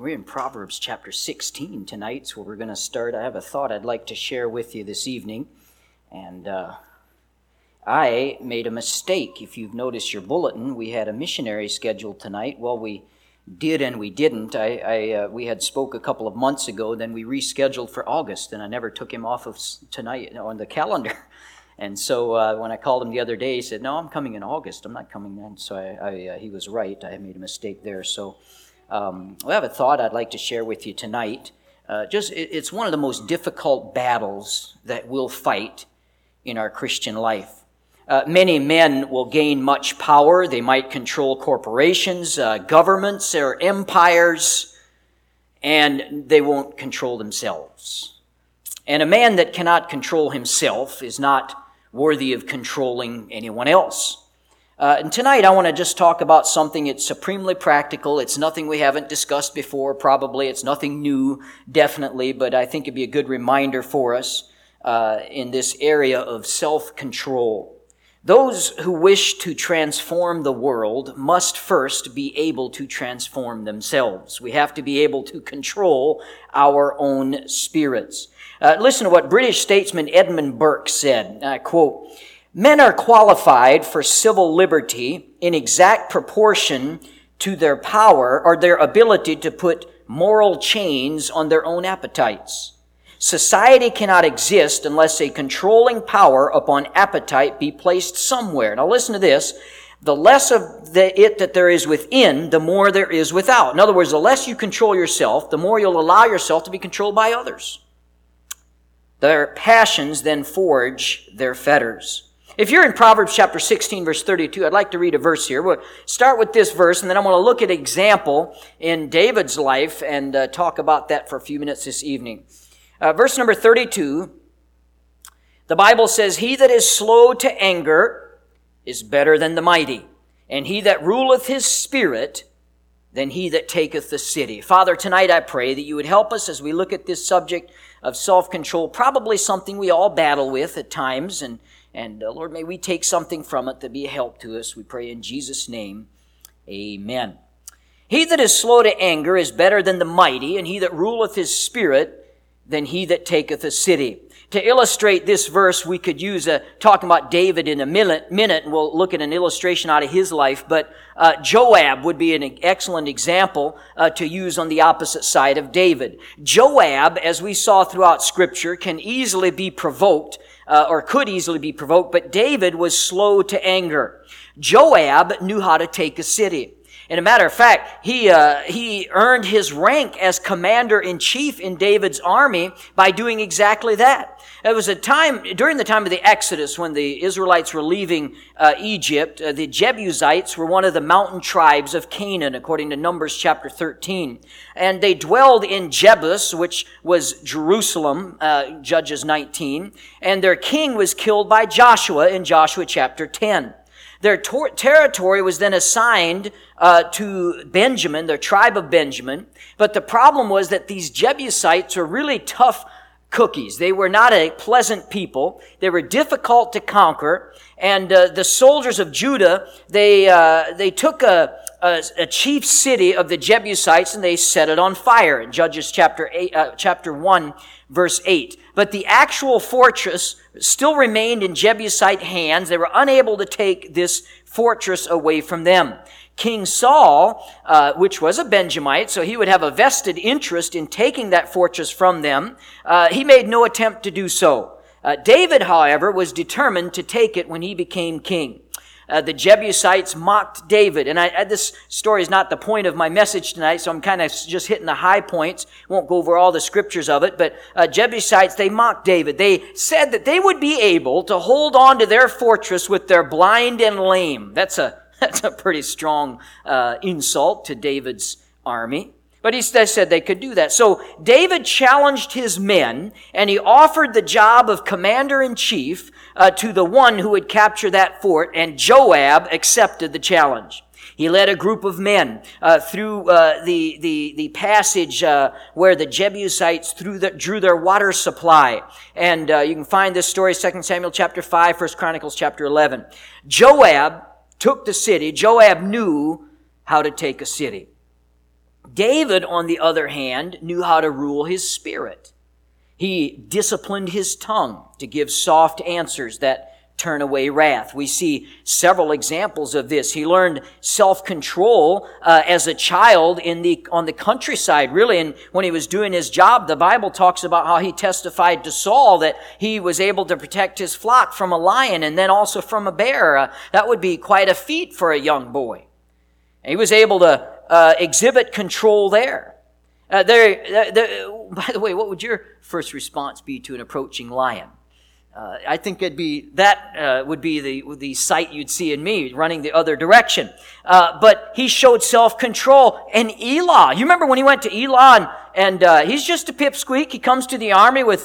We're in Proverbs chapter 16 tonight, so we're going to start. I have a thought I'd like to share with you this evening. And I made a mistake. If you've noticed your bulletin, we had a missionary scheduled tonight. Well, we did and we didn't. We had spoke a couple of months ago, then we rescheduled for August, and I never took him off of tonight on the calendar. And so when I called him the other day, he said, "No, I'm coming in August. I'm not coming then." So he was right. I made a mistake there. So I have a thought I'd like to share with you tonight. It's one of the most difficult battles that we'll fight in our Christian life. Many men will gain much power. They might control corporations, governments, or empires, and they won't control themselves. And a man that cannot control himself is not worthy of controlling anyone else. And tonight I want to just talk about something that's supremely practical. It's nothing we haven't discussed before, probably. It's nothing new, definitely, but I think it'd be a good reminder for us in this area of self-control. Those who wish to transform the world must first be able to transform themselves. We have to be able to control our own spirits. Listen to what British statesman Edmund Burke said, I quote, "Men are qualified for civil liberty in exact proportion to their power or their ability to put moral chains on their own appetites. Society cannot exist unless a controlling power upon appetite be placed somewhere." Now listen to this. The less of it that there is within, the more there is without. In other words, the less you control yourself, the more you'll allow yourself to be controlled by others. Their passions then forge their fetters. If you're in Proverbs chapter 16, verse 32, I'd like to read a verse here. We'll start with this verse, and then I want to look at an example in David's life and talk about that for a few minutes this evening. Verse number 32, the Bible says, "He that is slow to anger is better than the mighty, and he that ruleth his spirit than he that taketh the city." Father, tonight I pray that you would help us as we look at this subject of self-control, probably something we all battle with at times, and Lord, may we take something from it to be a help to us. We pray in Jesus' name, amen. "He that is slow to anger is better than the mighty, and he that ruleth his spirit than he that taketh a city." To illustrate this verse, we could use talking about David in a minute, and we'll look at an illustration out of his life, but Joab would be an excellent example to use on the opposite side of David. Joab, as we saw throughout Scripture, can easily be provoked, or could easily be provoked, but David was slow to anger. Joab knew how to take a city. And a matter of fact, he earned his rank as commander-in-chief in David's army by doing exactly that. It was a time, during the time of the Exodus, when the Israelites were leaving Egypt, the Jebusites were one of the mountain tribes of Canaan, according to Numbers chapter 13. And they dwelled in Jebus, which was Jerusalem, Judges 19. And their king was killed by Joshua in Joshua chapter 10. Their territory was then assigned to Benjamin, their tribe of Benjamin. But the problem was that these Jebusites were really tough cookies. They were not a pleasant people. They were difficult to conquer. And the soldiers of Judah, they took a chief city of the Jebusites and they set it on fire in Judges chapter 1, verse 8. But the actual fortress still remained in Jebusite hands. They were unable to take this fortress away from them. King Saul, which was a Benjamite, so he would have a vested interest in taking that fortress from them, he made no attempt to do so. David, however, was determined to take it when he became king. The Jebusites mocked David. And this story is not the point of my message tonight, so I'm kind of just hitting the high points. Won't go over all the scriptures of it, but Jebusites, they mocked David. They said that they would be able to hold on to their fortress with their blind and lame. That's a pretty strong insult to David's army. But they said they could do that. So David challenged his men, and he offered the job of commander-in-chief to the one who would capture that fort, and Joab accepted the challenge. He led a group of men through the passage where the Jebusites drew their water supply. And you can find this story, 2 Samuel chapter 5, 1 Chronicles chapter 11. Joab took the city. Joab knew how to take a city. David, on the other hand, knew how to rule his spirit. He disciplined his tongue to give soft answers that turn away wrath. We see several examples of this. He learned self-control as a child on the countryside, really. And when he was doing his job, the Bible talks about how he testified to Saul that he was able to protect his flock from a lion and then also from a bear. That would be quite a feat for a young boy. And he was able to exhibit control there. By the way, what would your first response be to an approaching lion? I think would be the sight you'd see in me running the other direction. But he showed self-control. And Elah, you remember when he went to Elah and he's just a pipsqueak. He comes to the army with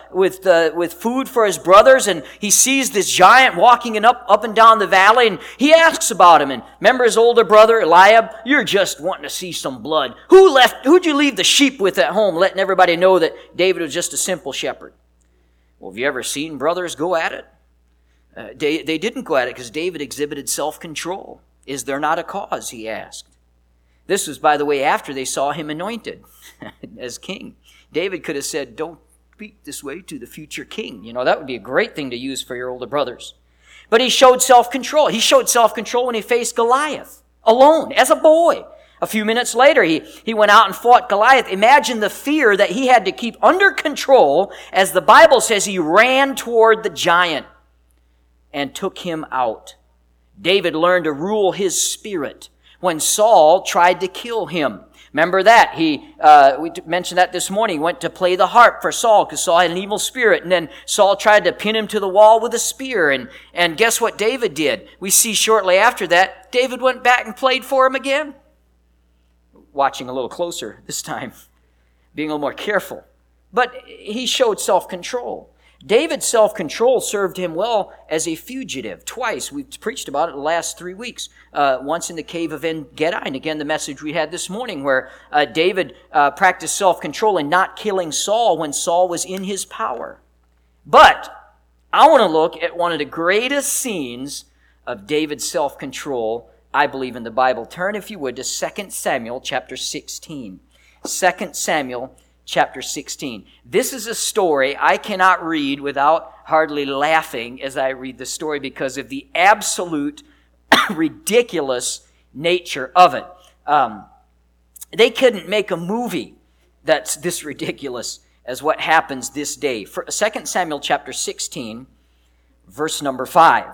food for his brothers, and he sees this giant walking up and down the valley, and he asks about him. And remember his older brother Eliab? You're just wanting to see some blood. Who'd you leave the sheep with at home, letting everybody know that David was just a simple shepherd? Well, have you ever seen brothers go at it? They didn't go at it because David exhibited self-control. Is there not a cause, he asked. This was, by the way, after they saw him anointed as king. David could have said, don't speak this way to the future king. That would be a great thing to use for your older brothers. But he showed self-control. He showed self-control when he faced Goliath alone as a boy. A few minutes later, he went out and fought Goliath. Imagine the fear that he had to keep under control as the Bible says he ran toward the giant and took him out. David learned to rule his spirit when Saul tried to kill him. Remember that. We mentioned that this morning. He went to play the harp for Saul because Saul had an evil spirit. And then Saul tried to pin him to the wall with a spear. And guess what David did? We see shortly after that, David went back and played for him again. Watching a little closer this time, being a little more careful. But he showed self-control. David's self-control served him well as a fugitive. Twice, we've preached about it the last 3 weeks. Once in the cave of En-Gedi, and again the message we had this morning where David practiced self-control in not killing Saul when Saul was in his power. But I want to look at one of the greatest scenes of David's self-control, I believe, in the Bible. Turn, if you would, to 2 Samuel chapter 16. 2 Samuel chapter 16. This is a story I cannot read without hardly laughing as I read the story because of the absolute ridiculous nature of it. They couldn't make a movie that's this ridiculous as what happens this day. 2 Samuel chapter 16, verse number 5.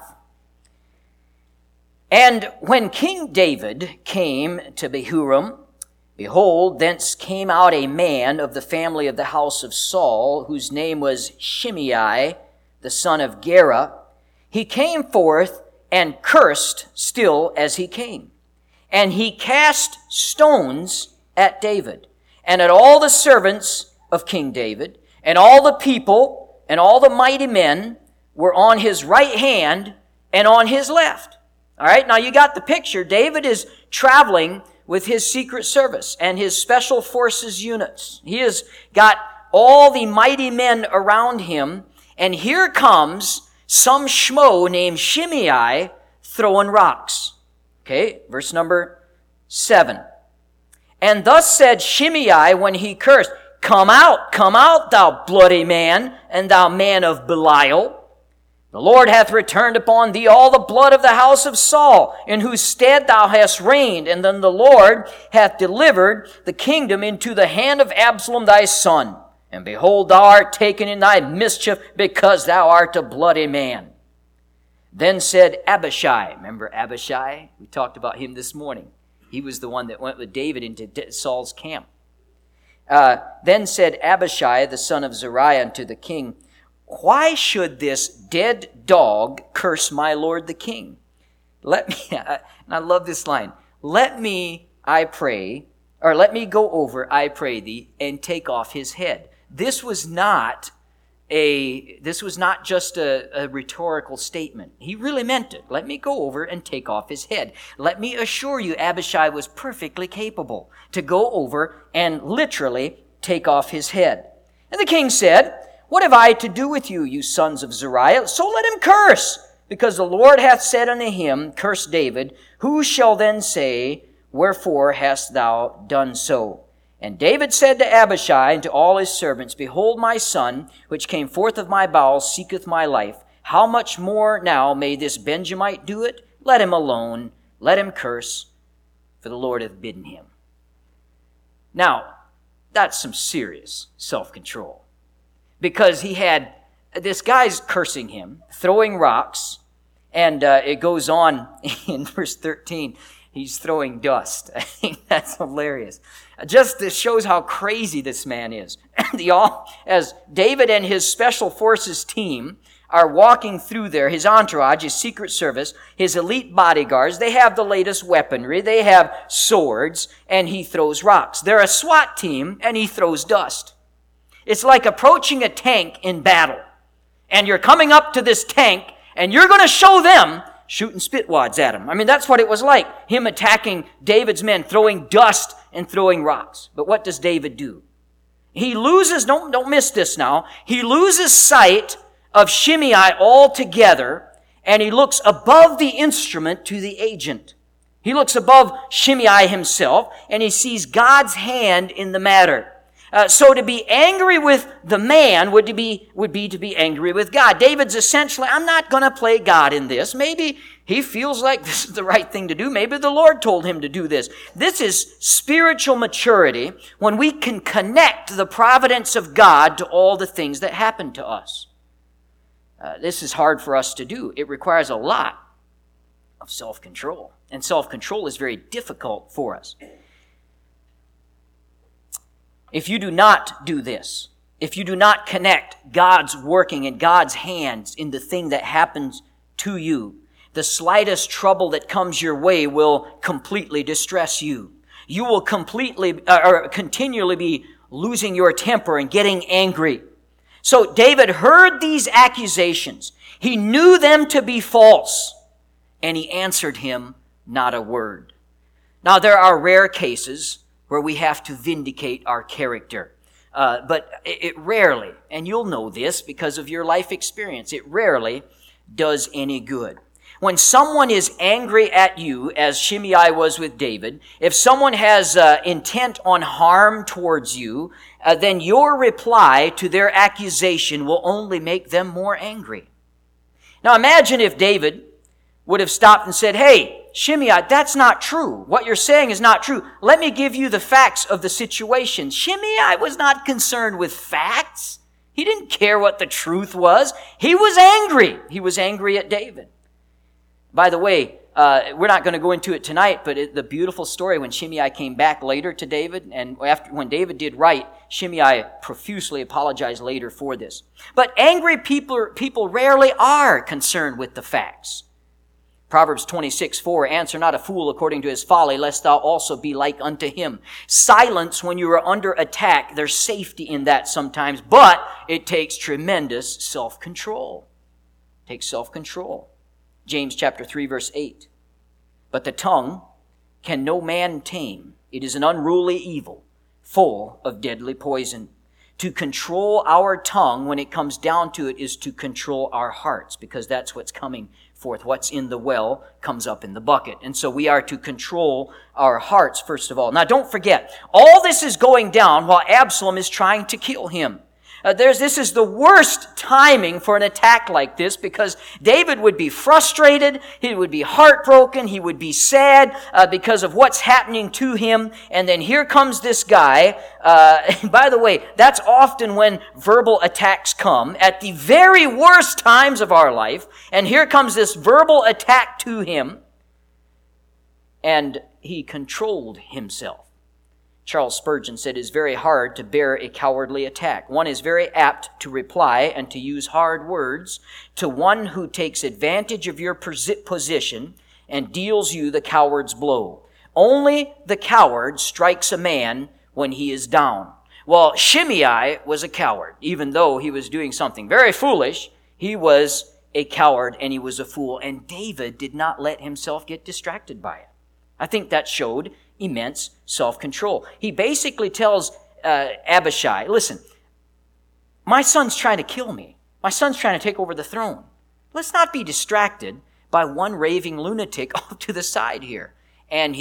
And when King David came to Bahurim, behold, thence came out a man of the family of the house of Saul, whose name was Shimei, the son of Gera. He came forth and cursed still as he came. And he cast stones at David, and at all the servants of King David, and all the people, and all the mighty men were on his right hand and on his left. All right, now you got the picture. David is traveling with his secret service and his special forces units. He has got all the mighty men around him, and here comes some schmo named Shimei throwing rocks. Okay, verse number 7. And thus said Shimei when he cursed, come out, thou bloody man, and thou man of Belial. The Lord hath returned upon thee all the blood of the house of Saul, in whose stead thou hast reigned, and then the Lord hath delivered the kingdom into the hand of Absalom thy son. And behold, thou art taken in thy mischief, because thou art a bloody man. Then said Abishai, remember Abishai? We talked about him this morning. He was the one that went with David into Saul's camp. Then said Abishai, the son of Zeruiah, unto the king, why should this dead dog curse my lord the king? Let me, and I love this line, let me go over, I pray thee, and take off his head. This was not just a rhetorical statement. He really meant it. Let me go over and take off his head. Let me assure you, Abishai was perfectly capable to go over and literally take off his head. And the king said, what have I to do with you, you sons of Zeruiah? So let him curse, because the Lord hath said unto him, curse David. Who shall then say, Wherefore hast thou done so? And David said to Abishai and to all his servants, Behold, my son, which came forth of my bowels, seeketh my life. How much more now may this Benjamite do it? Let him alone, let him curse, for the Lord hath bidden him. Now, that's some serious self-control. Because this guy's cursing him, throwing rocks, and it goes on in verse 13. He's throwing dust. I think that's hilarious. Just this shows how crazy this man is. As David and his special forces team are walking through there, his entourage, his secret service, his elite bodyguards, they have the latest weaponry, they have swords, and he throws rocks. They're a SWAT team, and he throws dust. It's like approaching a tank in battle. And you're coming up to this tank, and you're going to show them shooting spitwads at him. I mean, that's what it was like. Him attacking David's men, throwing dust and throwing rocks. But what does David do? He loses, don't miss this now, he loses sight of Shimei altogether, and he looks above the instrument to the agent. He looks above Shimei himself, and he sees God's hand in the matter. So to be angry with the man would be to be angry with God. David's essentially, I'm not going to play God in this. Maybe he feels like this is the right thing to do. Maybe the Lord told him to do this. This is spiritual maturity when we can connect the providence of God to all the things that happen to us. This is hard for us to do. It requires a lot of self-control. And self-control is very difficult for us. If you do not do this, if you do not connect God's working and God's hands in the thing that happens to you, the slightest trouble that comes your way will completely distress you. You will continually be losing your temper and getting angry. So David heard these accusations. He knew them to be false, and he answered him not a word. Now, there are rare cases where we have to vindicate our character. But it rarely, and you'll know this because of your life experience, it rarely does any good. When someone is angry at you, as Shimei was with David, if someone has intent on harm towards you, then your reply to their accusation will only make them more angry. Now imagine if David would have stopped and said, Hey, Shimei, that's not true. What you're saying is not true. Let me give you the facts of the situation. Shimei was not concerned with facts. He didn't care what the truth was. He was angry. He was angry at David. By the way, we're not going to go into it tonight, but the beautiful story when Shimei came back later to David, and when David did right, Shimei profusely apologized later for this. But angry people rarely are concerned with the facts. Proverbs 26:4, answer not a fool according to his folly, lest thou also be like unto him. Silence when you are under attack, there's safety in that sometimes, but it takes tremendous self-control. It takes self-control. James chapter 3, verse 8. But the tongue can no man tame. It is an unruly evil, full of deadly poison. To control our tongue, when it comes down to it, is to control our hearts, because that's what's coming forth. What's in the well comes up in the bucket. And so we are to control our hearts, first of all. Now don't forget, all this is going down while Absalom is trying to kill him. This is the worst timing for an attack like this, because David would be frustrated, he would be heartbroken, he would be sad because of what's happening to him. And then here comes this guy. By the way, that's often when verbal attacks come, at the very worst times of our life. And here comes this verbal attack to him. And he controlled himself. Charles Spurgeon said, it is very hard to bear a cowardly attack. One is very apt to reply and to use hard words to one who takes advantage of your position and deals you the coward's blow. Only the coward strikes a man when he is down. Well, Shimei was a coward. Even though he was doing something very foolish, he was a coward and he was a fool. And David did not let himself get distracted by it. I think that showed immense self-control. He basically tells Abishai, listen, my son's trying to kill me. My son's trying to take over the throne. Let's not be distracted by one raving lunatic off to the side here. And he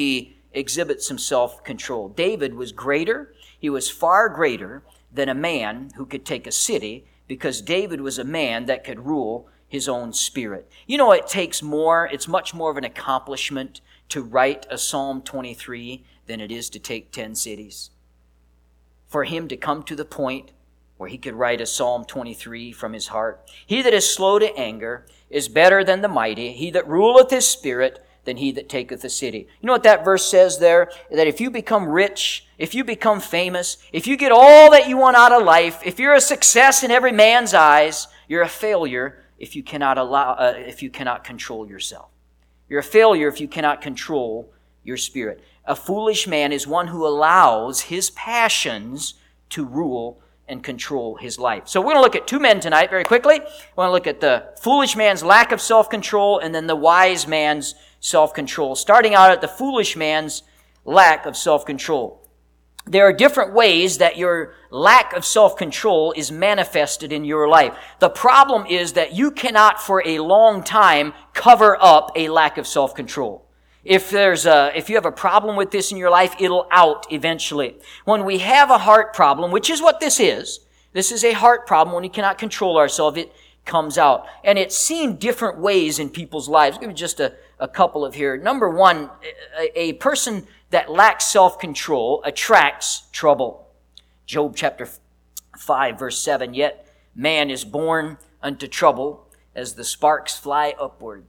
exhibits some self-control. David was greater. He was far greater than a man who could take a city, because David was a man that could rule his own spirit. You know, it takes more, it's much more of an accomplishment to write a Psalm 23 than it is to take 10 cities. For him to come to the point where he could write a Psalm 23 from his heart. He that is slow to anger is better than the mighty. He that ruleth his spirit than he that taketh a city. You know what that verse says there? That if you become rich, if you become famous, if you get all that you want out of life, if you're a success in every man's eyes, you're a failure if you cannot control yourself. You're a failure if you cannot control your spirit. A foolish man is one who allows his passions to rule and control his life. So we're going to look at two men tonight very quickly. We're going to look at the foolish man's lack of self-control and then the wise man's self-control. Starting out at the foolish man's lack of self-control. There are different ways that your lack of self-control is manifested in your life. The problem is that you cannot for a long time cover up a lack of self-control. If you have a problem with this in your life, it'll out eventually. When we have a heart problem, which is what this is a heart problem. When we cannot control ourselves, it comes out. And it's seen different ways in people's lives. I'll give you just a couple of here. Number one, a person that lacks self-control attracts trouble. Job chapter 5, verse 7, yet man is born unto trouble as the sparks fly upward.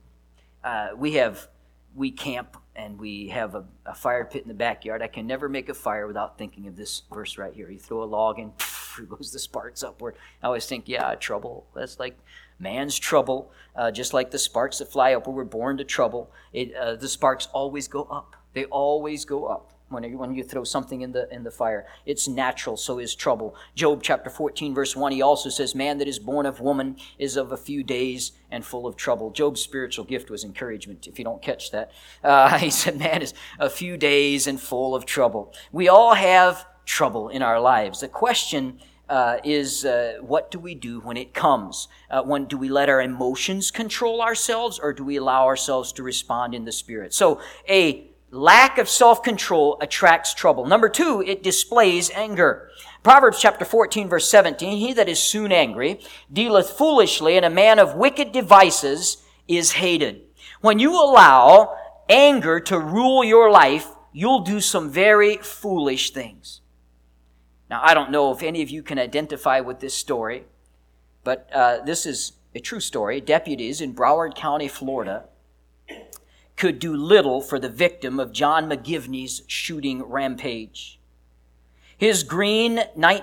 We camp and we have a fire pit in the backyard. I can never make a fire without thinking of this verse right here. You throw a log in, goes the sparks upward. I always think, trouble. That's like man's trouble. Just like the sparks that fly upward, we're born to trouble. The sparks always go up. They always go up when you throw something in the fire. It's natural, so is trouble. Job chapter 14, verse 1, he also says, man that is born of woman is of a few days and full of trouble. Job's spiritual gift was encouragement, if you don't catch that. He said, man is a few days and full of trouble. We all have trouble in our lives. The question is what do we do when it comes? When do we let our emotions control ourselves, or do we allow ourselves to respond in the Spirit? So a lack of self-control attracts trouble. Number two, it displays anger. Proverbs chapter 14, verse 17, he that is soon angry dealeth foolishly, and a man of wicked devices is hated. When you allow anger to rule your life, you'll do some very foolish things. Now, I don't know if any of you can identify with this story, but this is a true story. Deputies in Broward County, Florida, could do little for the victim of John McGivney's shooting rampage. His green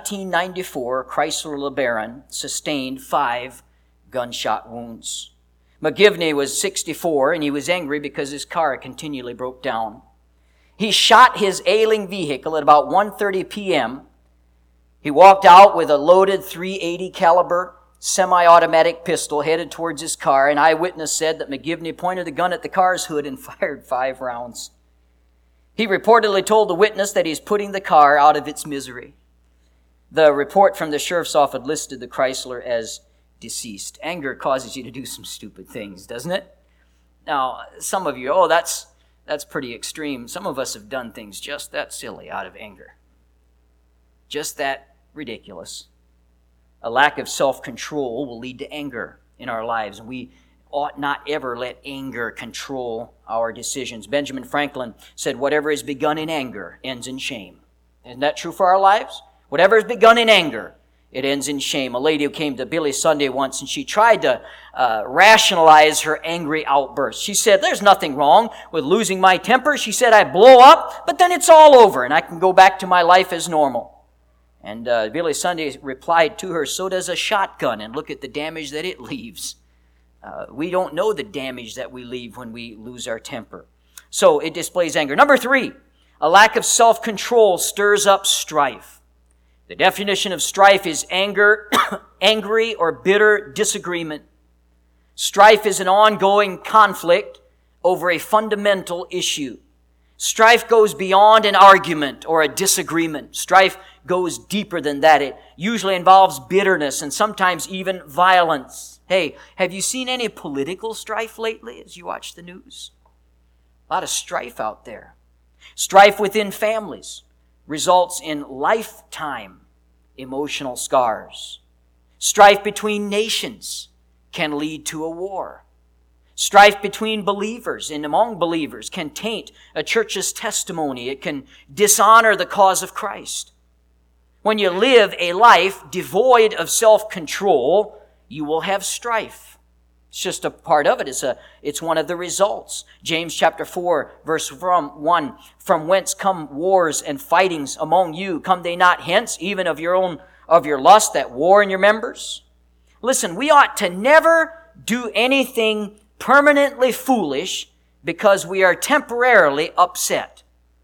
1994 Chrysler LeBaron sustained 5 gunshot wounds. McGivney was 64, and he was angry because his car continually broke down. He shot his ailing vehicle at about 1:30 p.m. He walked out with a loaded .380 caliber semi-automatic pistol headed towards his car. An eyewitness said that McGivney pointed the gun at the car's hood and fired 5 rounds. He reportedly told the witness that he's putting the car out of its misery. The report from the sheriff's office listed the Chrysler as deceased. Anger causes you to do some stupid things, doesn't it? Now, some of you, that's pretty extreme. Some of us have done things just that silly out of anger. Just that ridiculous. A lack of self-control will lead to anger in our lives, and we ought not ever let anger control our decisions. Benjamin Franklin said, whatever is begun in anger ends in shame. Isn't that true for our lives? Whatever is begun in anger, it ends in shame. A lady who came to Billy Sunday once, and she tried to rationalize her angry outburst. She said, there's nothing wrong with losing my temper. She said, I blow up, but then it's all over, and I can go back to my life as normal. And Billy Sunday replied to her, so does a shotgun, and look at the damage that it leaves. We don't know the damage that we leave when we lose our temper. So it displays anger. Number 3, a lack of self-control stirs up strife. The definition of strife is anger, angry or bitter disagreement. Strife is an ongoing conflict over a fundamental issue. Strife goes beyond an argument or a disagreement. Strife goes deeper than that. It usually involves bitterness and sometimes even violence. Hey, have you seen any political strife lately as you watch the news? A lot of strife out there. Strife within families results in lifetime emotional scars. Strife between nations can lead to a war. Strife between believers and among believers can taint a church's testimony. It can dishonor the cause of Christ. When you live a life devoid of self-control, you will have strife. It's just a part of it. It's one of the results. James chapter 4, verse 1, from whence come wars and fightings among you? Come they not hence, even of your lust that war in your members? Listen, we ought to never do anything permanently foolish because we are temporarily upset.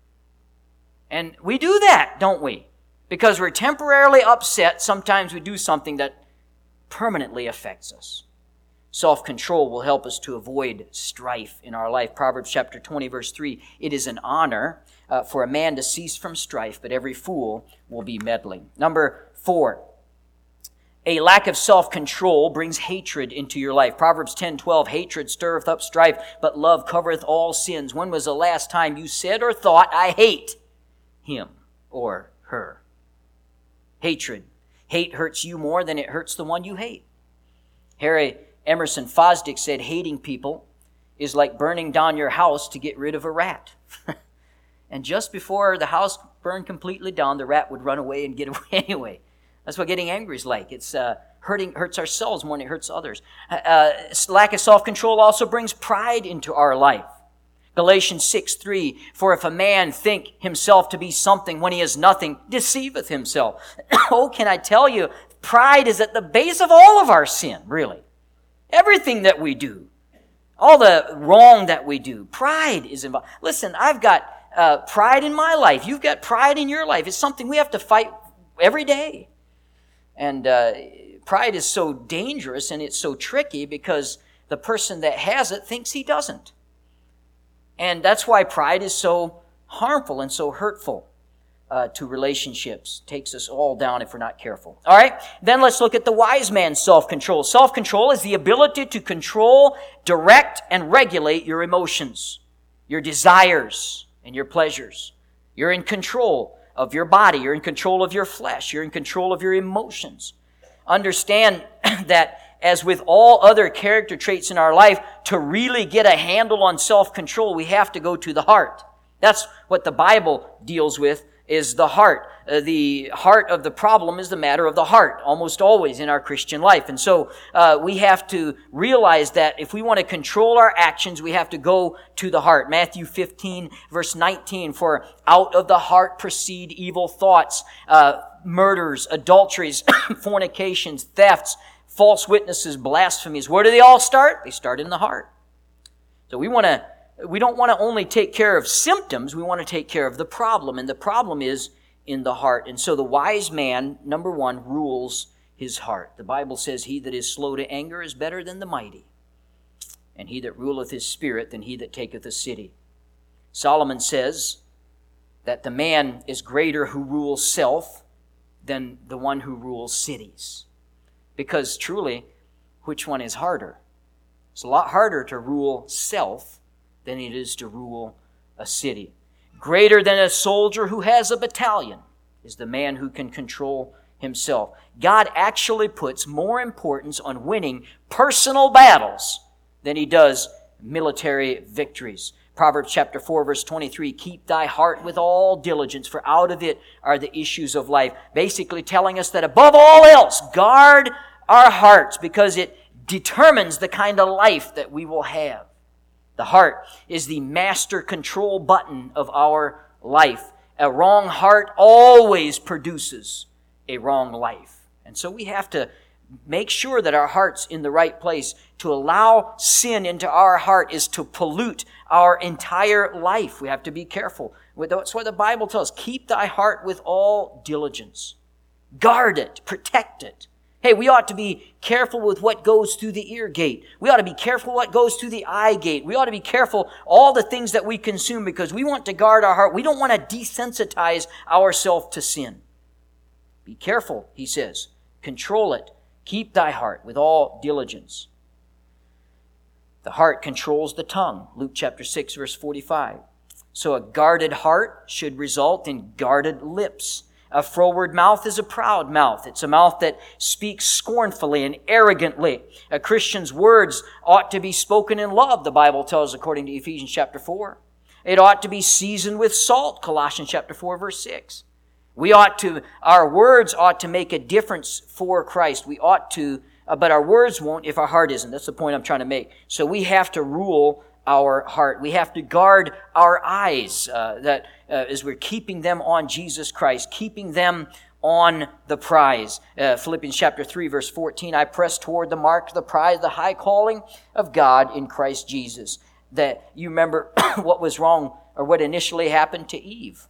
And we do that, don't we? Because we're temporarily upset, sometimes we do something that permanently affects us. Self-control will help us to avoid strife in our life. Proverbs chapter 20, verse 3, it is an honor for a man to cease from strife, but every fool will be meddling. Number 4, a lack of self-control brings hatred into your life. Proverbs 10:12, hatred stirreth up strife, but love covereth all sins. When was the last time you said or thought, I hate him or her? Hatred. Hate hurts you more than it hurts the one you hate. Harry Emerson Fosdick said, hating people is like burning down your house to get rid of a rat. And just before the house burned completely down, the rat would run away and get away anyway. That's what getting angry is like. It's hurts ourselves more than it hurts others. Lack of self-control also brings pride into our life. Galatians 6:3, for if a man think himself to be something when he is nothing, deceiveth himself. Oh, can I tell you, pride is at the base of all of our sin, really. Everything that we do, all the wrong that we do, pride is involved. Listen, I've got pride in my life. You've got pride in your life. It's something we have to fight every day. And pride is so dangerous and it's so tricky because the person that has it thinks he doesn't. And that's why pride is so harmful and so hurtful to relationships. Takes us all down if we're not careful. All right, then let's look at the wise man's self-control. Self-control is the ability to control, direct, and regulate your emotions, your desires, and your pleasures. You're in control of your body. You're in control of your flesh. You're in control of your emotions. Understand that as with all other character traits in our life, to really get a handle on self-control, we have to go to the heart. That's what the Bible deals with, is the heart. The heart of the problem is the matter of the heart, almost always in our Christian life. And so we have to realize that if we want to control our actions, we have to go to the heart. Matthew 15, verse 19, for out of the heart proceed evil thoughts, murders, adulteries, fornications, thefts, false witnesses, blasphemies. Where do they all start? They start in the heart. So we don't want to only take care of symptoms, we want to take care of the problem. And the problem is in the heart. And so the wise man, number 1, rules his heart. The Bible says, he that is slow to anger is better than the mighty, and he that ruleth his spirit than he that taketh a city. Solomon says that the man is greater who rules self than the one who rules cities. Because truly, which one is harder? It's a lot harder to rule self than it is to rule a city. Greater than a soldier who has a battalion is the man who can control himself. God actually puts more importance on winning personal battles than he does military victories. Proverbs chapter 4, verse 23, keep thy heart with all diligence, for out of it are the issues of life. Basically telling us that above all else, guard our hearts, because it determines the kind of life that we will have. The heart is the master control button of our life. A wrong heart always produces a wrong life. And so we have to make sure that our heart's in the right place. To allow sin into our heart is to pollute our entire life. We have to be careful. That's what the Bible tells us. Keep thy heart with all diligence. Guard it. Protect it. Hey, we ought to be careful with what goes through the ear gate. We ought to be careful what goes through the eye gate. We ought to be careful all the things that we consume, because we want to guard our heart. We don't want to desensitize ourselves to sin. Be careful, he says. Control it. Keep thy heart with all diligence. The heart controls the tongue. Luke chapter 6, verse 45. So a guarded heart should result in guarded lips. A froward mouth is a proud mouth. It's a mouth that speaks scornfully and arrogantly. A Christian's words ought to be spoken in love, the Bible tells according to Ephesians chapter 4. It ought to be seasoned with salt, Colossians chapter 4, verse 6. Our words ought to make a difference for Christ. We ought to, but our words won't if our heart isn't. That's the point I'm trying to make. So we have to rule our heart. We have to guard our eyes, as we're keeping them on Jesus Christ, keeping them on the prize. Philippians chapter 3, verse 14, I press toward the mark of the prize, the high calling of God in Christ Jesus. That you remember what was wrong, or what initially happened to Eve.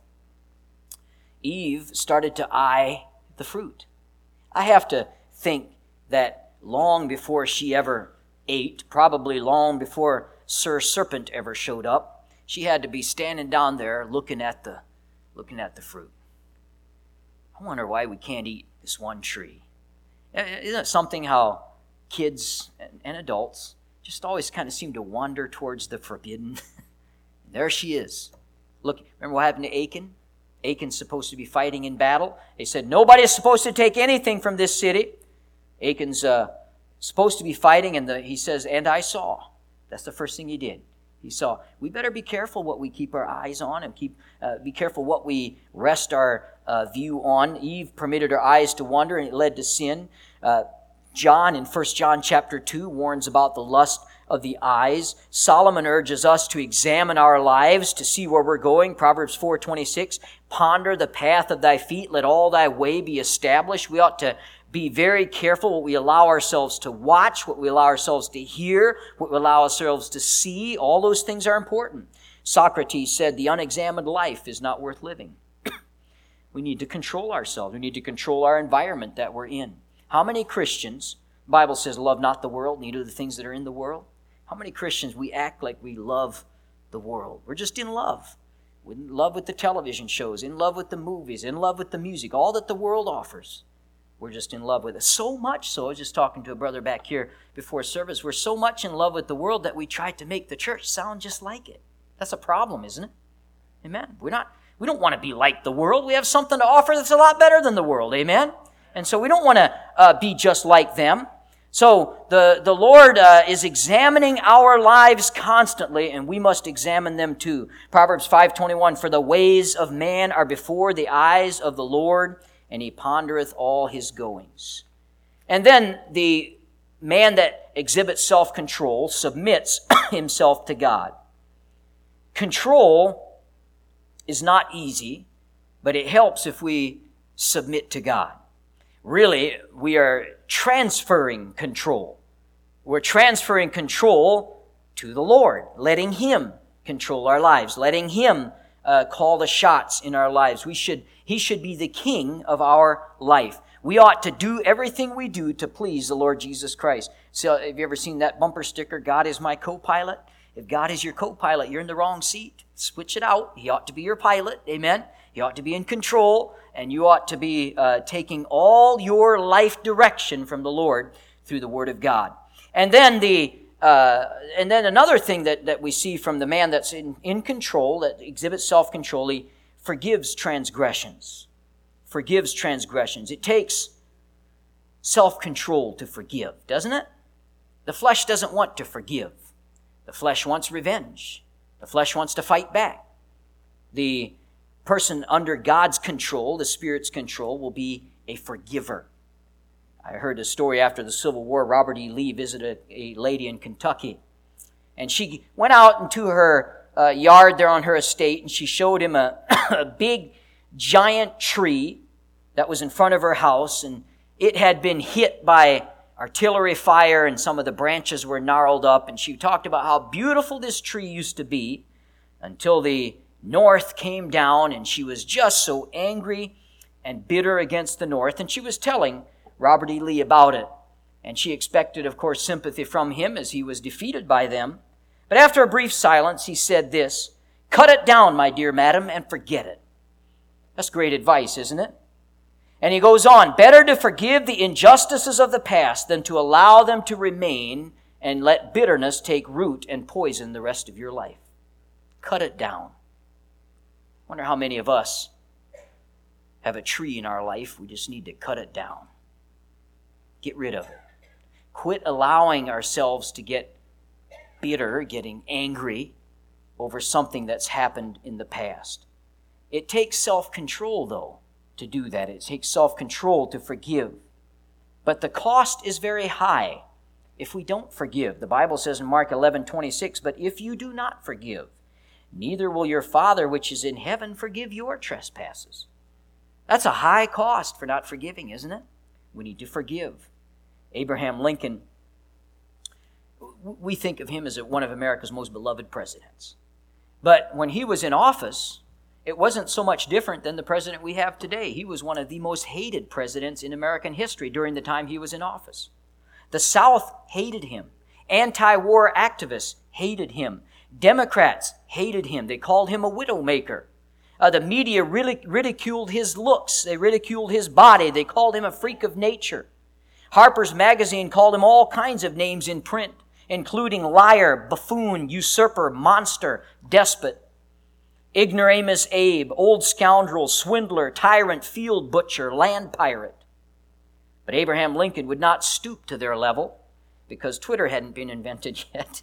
Eve started to eye the fruit. I have to think that long before she ever ate, probably long before Sir Serpent ever showed up, she had to be standing down there looking at the fruit. I wonder why we can't eat this one tree. Isn't it something how kids and adults just always kind of seem to wander towards the forbidden? There she is. Look, remember what happened to Achan? Achan's supposed to be fighting in battle. They said, nobody's supposed to take anything from this city. Achan's supposed to be fighting, and he says, and I saw. That's the first thing he did. He saw. We better be careful what we keep our eyes on, and be careful what we rest our view on. Eve permitted her eyes to wander, and it led to sin. John in 1 John chapter 2 warns about the lust of the eyes. Solomon urges us to examine our lives to see where we're going. Proverbs 4:26, ponder the path of thy feet, let all thy way be established. We ought to be very careful what we allow ourselves to watch, what we allow ourselves to hear, what we allow ourselves to see. All those things are important. Socrates said the unexamined life is not worth living. We need to control ourselves. We need to control our environment that we're in. How many Christians, the Bible says, love not the world, neither the things that are in the world? How many Christians, we act like we love the world? We're just in love. We're in love with the television shows, in love with the movies, in love with the music, all that the world offers. We're just in love with it. So much so, I was just talking to a brother back here before service, we're so much in love with the world that we try to make the church sound just like it. That's a problem, isn't it? Amen. We don't want to be like the world. We have something to offer that's a lot better than the world. Amen. And so we don't want to be just like them. So the Lord is examining our lives constantly, and we must examine them too. Proverbs 5:21, for the ways of man are before the eyes of the Lord, and he pondereth all his goings. And then the man that exhibits self-control submits himself to God. Control is not easy, but it helps if we submit to God. Really, we are transferring control. We're transferring control to the Lord, letting Him control our lives, letting Him call the shots in our lives. He should be the king of our life. We ought to do everything we do to please the Lord Jesus Christ. So, have you ever seen that bumper sticker, God is my co-pilot? If God is your co-pilot, you're in the wrong seat. Switch it out. He ought to be your pilot. Amen. He ought to be in control, and you ought to be taking all your life direction from the Lord through the Word of God. And then another thing that we see from the man that's in control, that exhibits self-control, he forgives transgressions. Forgives transgressions. It takes self-control to forgive, doesn't it? The flesh doesn't want to forgive. The flesh wants revenge. The flesh wants to fight back. The person under God's control, the Spirit's control, will be a forgiver. I heard a story after the Civil War. Robert E. Lee visited a lady in Kentucky, and she went out into her yard there on her estate, and she showed him a big, giant tree that was in front of her house, and it had been hit by artillery fire, and some of the branches were gnarled up, and she talked about how beautiful this tree used to be until the North came down, and she was just so angry and bitter against the North, and she was telling Robert E. Lee about it. And she expected, of course, sympathy from him as he was defeated by them. But after a brief silence, he said this, cut it down, my dear madam, and forget it. That's great advice, isn't it? And he goes on, better to forgive the injustices of the past than to allow them to remain and let bitterness take root and poison the rest of your life. Cut it down. Wonder how many of us have a tree in our life. We just need to cut it down. Get rid of it. Quit allowing ourselves to get bitter, getting angry over something that's happened in the past. It takes self-control, though, to do that. It takes self-control to forgive. But the cost is very high if we don't forgive. The Bible says in Mark 11:26, "But if you do not forgive, neither will your Father which is in heaven forgive your trespasses." That's a high cost for not forgiving, isn't it? We need to forgive. Abraham Lincoln, we think of him as one of America's most beloved presidents. But when he was in office, it wasn't so much different than the president we have today. He was one of the most hated presidents in American history during the time he was in office. The South hated him. Anti-war activists hated him. Democrats hated him. They called him a widowmaker. The media ridiculed his looks. They ridiculed his body. They called him a freak of nature. Harper's Magazine called him all kinds of names in print, including liar, buffoon, usurper, monster, despot, ignoramus Abe, old scoundrel, swindler, tyrant, field butcher, land pirate. But Abraham Lincoln would not stoop to their level because Twitter hadn't been invented yet.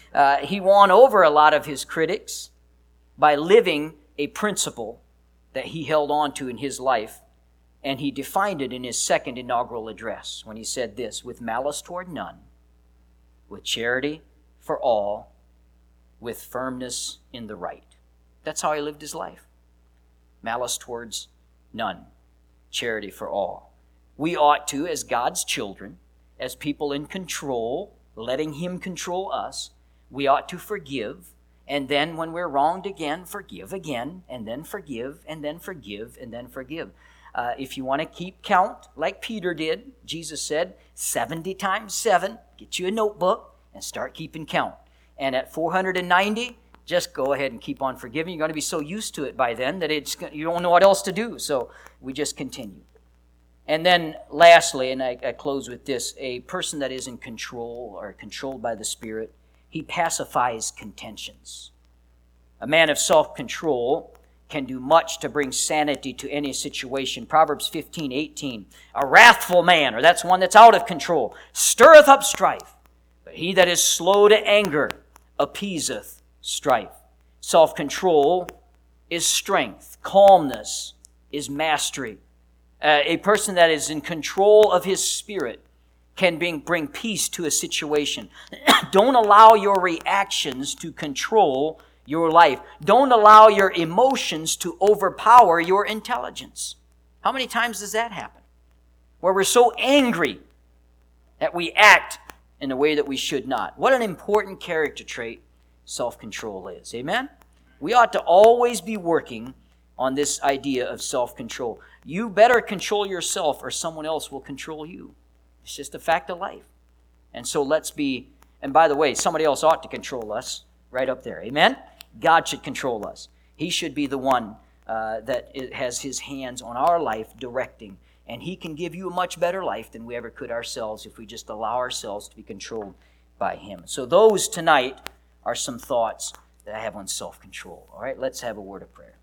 He won over a lot of his critics by living a principle that he held on to in his life, and he defined it in his second inaugural address when he said this: "With malice toward none, with charity for all, with firmness in the right." That's how he lived his life. Malice towards none, charity for all. We ought to, as God's children, as people in control, letting Him control us, we ought to forgive. And then when we're wronged again, forgive again, and then forgive, and then forgive, and then forgive. If you want to keep count, like Peter did, Jesus said, 70 times 7, get you a notebook and start keeping count. And at 490, just go ahead and keep on forgiving. You're going to be so used to it by then that you don't know what else to do. So we just continue. And then lastly, and I close with this, a person that is in control or controlled by the Spirit, he pacifies contentions. A man of self-control can do much to bring sanity to any situation. Proverbs 15:18, "A wrathful man," or that's one that's out of control, "stirreth up strife, but he that is slow to anger appeaseth strife." Self-control is strength. Calmness is mastery. A person that is in control of his spirit can bring peace to a situation. Don't allow your reactions to control your life. Don't allow your emotions to overpower your intelligence. How many times does that happen? Where we're so angry that we act in a way that we should not. What an important character trait self-control is. Amen? We ought to always be working on this idea of self-control. You better control yourself or someone else will control you. It's just a fact of life. And so let's be, and by the way, somebody else ought to control us right up there. Amen? God should control us. He should be the one that has His hands on our life directing. And He can give you a much better life than we ever could ourselves if we just allow ourselves to be controlled by Him. So those tonight are some thoughts that I have on self-control. All right, let's have a word of prayer.